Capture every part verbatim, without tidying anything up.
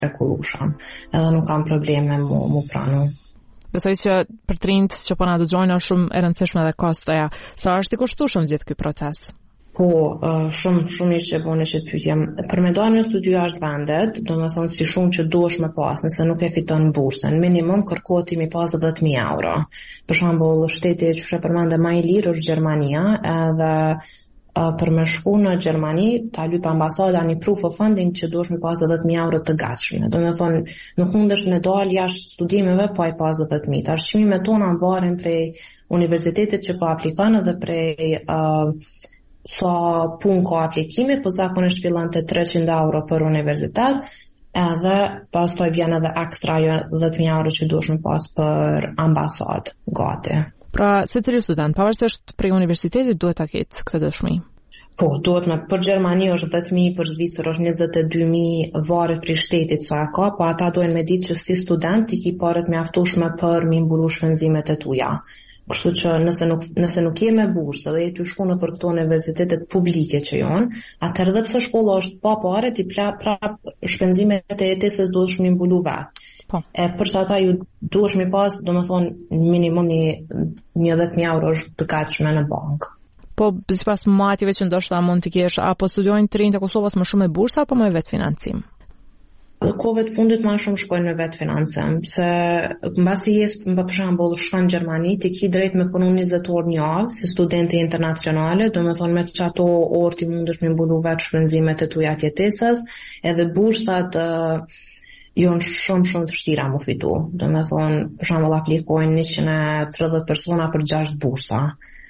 mrekullueshëm. Edhe nuk kam probleme mu, mu pranu. Besoj që për të rinjt që po na dëgjojnë është shumë e rëndësishme dhe kostoja. Sa është i kushtueshëm gjithë ky proces? Po, uh, shumë, shumë ishte e bone që të pyetjem. Për me dalë në studiu jashtë vendet, do me thonë si shumë që duhesh me pas, nëse nuk e fiton bursën, minimum kërkohet mi pas dhjetë mijë euro. Për shembull, shteti që e përmendë më i lirë është Gjermania, edhe uh, për me shku në Gjermani, ta lyp ambasada një proof of funding që duhesh me pas dhjetë mijë euro të gatshme. Do me thonë, nuk mundesh me dalë jashtë studimeve pa i pas dhjetë mijë. Tash çmimet tona varen prej universitetit që po aplikon edhe prej uh, sa pun ka aplikimi, po zakonisht fillon të treqind euro për universitet, edhe pastaj vjen edhe ekstra dhjetë mijë euro që duhesh me pas për ambasadë gati. Pra, secili student, pavarësisht prej universitetit, duhet ta ketë këtë dëshmi. Po, duhet me, për Gjermani është dhjetë mijë, për Zvicër është njëzet e dy mijë, varet prej shtetit sa e ka, po ata duhen me ditë që si student i ki paret mjaftueshme për mi mbulu shpenzimet e tuja. Kështu që nëse nuk, nëse nuk je me bursë dhe je ty shku në për këto universitetet publike që janë, atëherë edhe pse shkolla është pa pare, ti prap shpenzimet e jetesës duhesh mi mbulu vetë. Po. E për sa ata ju duhesh mi pas, do me thonë minimum një dhjetë mijë euro është të gatshme në bankë. Po sipas matjeve që ndoshta mund të kesh, apo studiojnë të rinjt e Kosovës më shumë me bursë apo me vetë financim? Kohëve të fundit më shumë shkojnë në vetë financim, se mbasi jes, për shembull, shkon në Gjermani, ti ki drejt me punu njëzet orë një javë, si studente internacionale, do me thonë me që ato orë ti mundesh me mbulu vetë shpenzimet e tuja të jetesës, edhe bursat uh, jonë shumë shumë të vështira mu fitu. Do me thonë, për shembull, aplikojnë njëqind e tridhjetë persona për gjashtë bursa.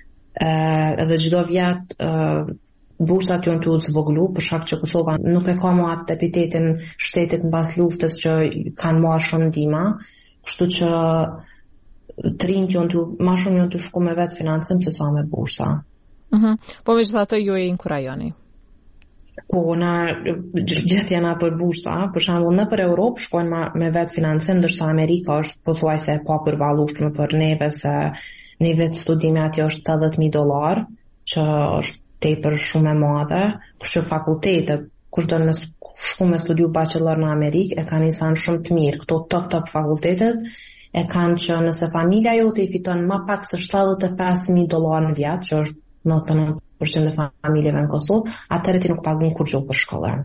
Uh, edhe çdo vjet uh, bursat janë të zvoglu, për shkak që Kosova nuk e ka më atë epitetin shtetit mbas luftës që kanë marrë shumë ndihmë, kështu që të rinjt janë të më shumë janë të shku me vetë financim se sa me bursa. Mhm. Po megjithatë ju e inkurajoni. Po na gjithë na për bursa, për shembull në për Europë shkojnë me vetë financim, ndërsa Amerika është pothuajse e papërballueshme për neve se një vetë studimi atje është tetëdhjetë mijë dollar, që është tepër shumë e madhe, kështu fakultetet, kush do në shku me studiu bachelor në Amerikë, e kanë insan shumë të mirë. Këto top top fakultetet e kanë që nëse familja jote i fiton më pak se shtatëdhjetë e pesë mijë dollar në vit, që është nëntëdhjetë e nëntë përqind e familjeve në Kosovë, atëherë ti nuk pagun kur gjo për shkollën.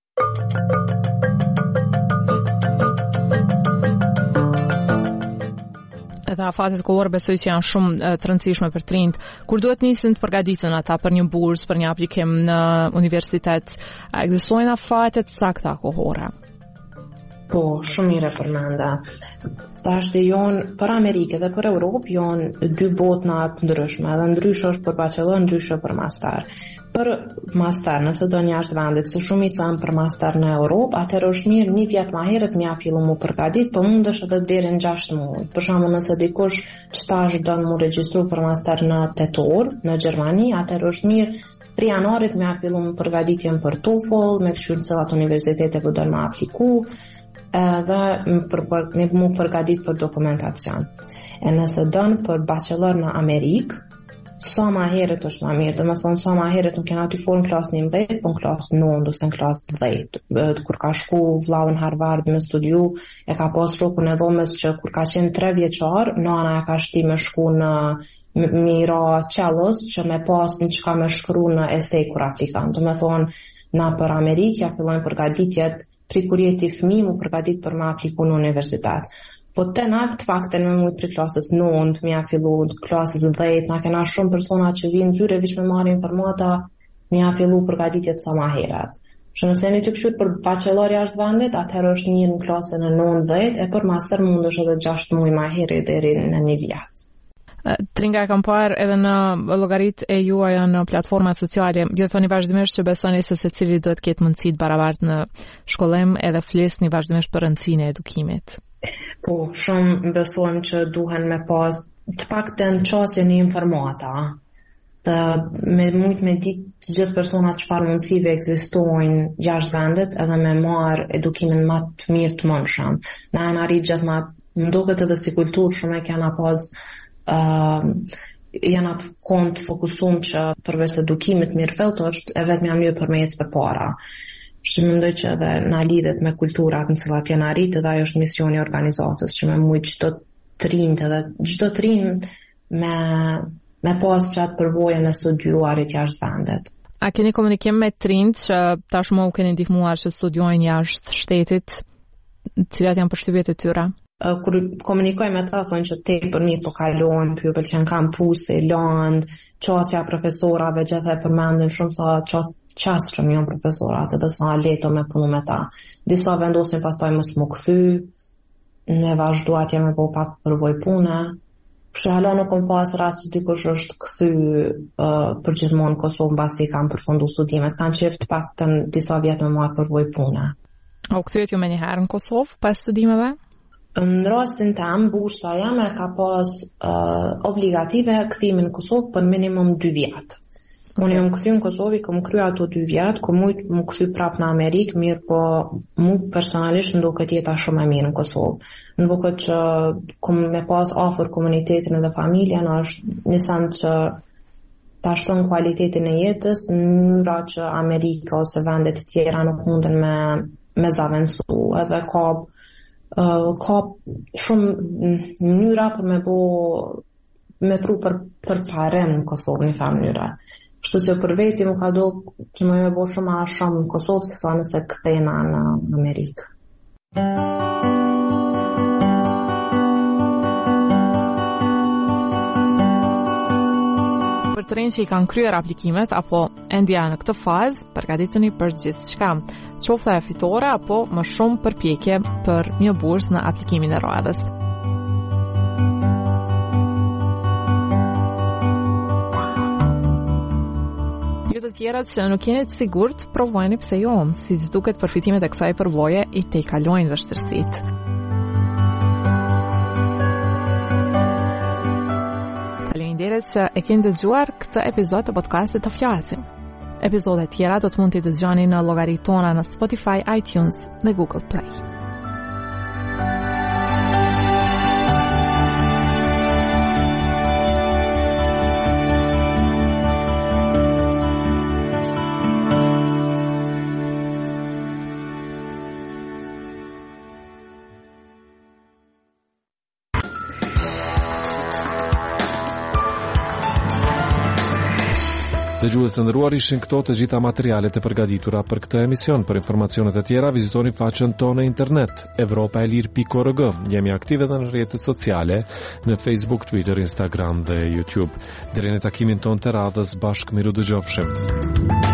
Edhe afatet kollore besoj që janë shumë uh, të rëndësishme për të rinjt. Kur duhet nisin të përgatiten ata për një bursë, për një aplikim në universitet, a ekzistojnë afatet sakta kohore? Po, shumë mire përmenda. Tash dhe jonë për Amerikë dhe për Europë jonë dy botëna të ndryshme, dhe ndryshë është për bachelor, ndryshë për master. Për master, nëse do një ashtë vendit, se shumica janë për master në Europë, atëherë është mirë një vjet më herët mja fillu mu përgatit, po mundesh edhe deri në gjashtë muaj. Për shembull, nëse dikush shtazh don mu regjistru për master në tetor në Gjermani, atëherë është mirë tri janarit mja fillu mu përgatitjen për TOEFL, me këshyrë cilat universitete për do në apliku, edhe për, për, me mu përgatit për dokumentacion. E nëse dënë për bachelor në Amerikë, sa ma heret është ma mirë, dhe me thonë sa ma heret nuk kena të folë në klasë njëmbëdhjetë, po në klasë nëntë ose në klasë dhjetë. Kur ka shku vlau në Harvard me studiu, e ka pas shokun e dhomës që kur ka qenë tre vjeqar, nana e ka shti me shku në mira qelos, që me pas një qka me shkru në esej kur aplikan. Dhe me thonë, na për Amerikë ja fillojnë përgatitjet pri kur jeti fëmi mu përgatit për me apliku në universitet. Po të na të fakten me mujtë për klasës nëntë, mi a fillu klasës dhjetë, na kena shumë persona që vinë zyre vish me marrë informata, mi a fillu përgatitjet sa ma heret. Që nëse një të këshur për bachelor jashtë vendit, atëherë është një në klasën e nëntë dhjetë, e për master mund është edhe gjashtë muaj ma heret deri në një vjetë. Tringa e kam parë edhe në llogarit e juaja në platformat sociale. Ju thoni vazhdimisht që besoni se secili duhet të ketë mundësi të barabartë në shkollim, edhe flisni vazhdimisht për rëndësinë e edukimit. Po, shumë besojmë që duhen me pas të paktën çësje në informata. Të me mujt me ditë të gjithë personat çfarë mundësive ekzistojnë jashtë vendit, edhe me marr edukimin më të mirë të mundshëm. Na janë arrit gjithë më më duket edhe si kulturë shumë e kanë pas Uh, janë atë kont fokusum që përveç edukimit mirëfillt është e vetëm mënyrë për me ecë përpara. Që mendoj që edhe na lidhet me kulturat në cilat jena rritë dhe ajo është misioni i organizatës që me mujt çdo të rinjt edhe çdo të rinj me me pas qatë përvojën e studiuarit jashtë vendet. A keni komunikim me të rinjt që tashmë u keni ndihmuar që studiojnë jashtë shtetit, cilat janë përshtypjet e tyre? Kur komunikoj me ta, thonë që te për mirë po kalon, për ju pëlqen kampuse, land, qasja profesorave, gjithë e përmendin shumë sa qatë qasë që janë profesorat edhe sa leto me punu me ta. Disa vendosin pastaj mos mu kthy, ne vazhdu atje me po pak përvoj pune. Kështu hala nuk kom pas rast që dikush është kthy uh, për gjithmonë Kosovë mbasi kanë përfundu studimet, kanë qeft pak të në disa vjetë me marë përvoj pune. A u kthyet ju me njëherë në Kosovë pas studimeve? Në rastin tem, bursa jame ka pas uh, obligative kthimin në Kosovë për minimum dy vjetë. Okay. Unë jam kthy në Kosovë, kom kry ato dy vjetë, ku mujt më kthy prap në Amerikë, mirë po mu personalisht më duket jeta shumë e mirë në Kosovë. Më duket që kom me pas afër komunitetin edhe familjen, është një send që ta shton kualitetin e jetës, në mënyra që Amerika ose vendet tjera nuk munden me, me zaventu, edhe ka Uh, ka shumë mënyra për me bo me pru për, për parem në Kosovë një fa mënyra. Kështu që për veti më ka do që me me bo shumë a shumë në Kosovë se sa nëse këthena në Amerikë. Për të rinj që i kanë kryer aplikimet apo endja në këtë fazë, përgatituni për gjithçka, qoftë ajo fitore apo më shumë përpjekje për një bursë në aplikimin e radhës. Ju të tjerat që nuk jeni të sigurt, provojeni pse jo, siç duket përfitimet e kësaj përvoje i te kalojnë vështirësitë. Faleminderit që e keni dëgjuar këtë epizod të podcastit Të Flasim. Epizodet tjera do të mund t'i dëgjoni në llogaritë tona në Spotify, iTunes dhe Google Play. Dëgjues të nderuar, ishin këto të gjitha materialet e përgatitura për këtë emision. Për informacionet e tjera vizitoni faqen tonë në internet evropa e lir pikë org. Jemi aktive edhe në rrjetet sociale në Facebook, Twitter, Instagram dhe YouTube. Deri në takimin tonë të radhës, bashkë miru dëgjofshim.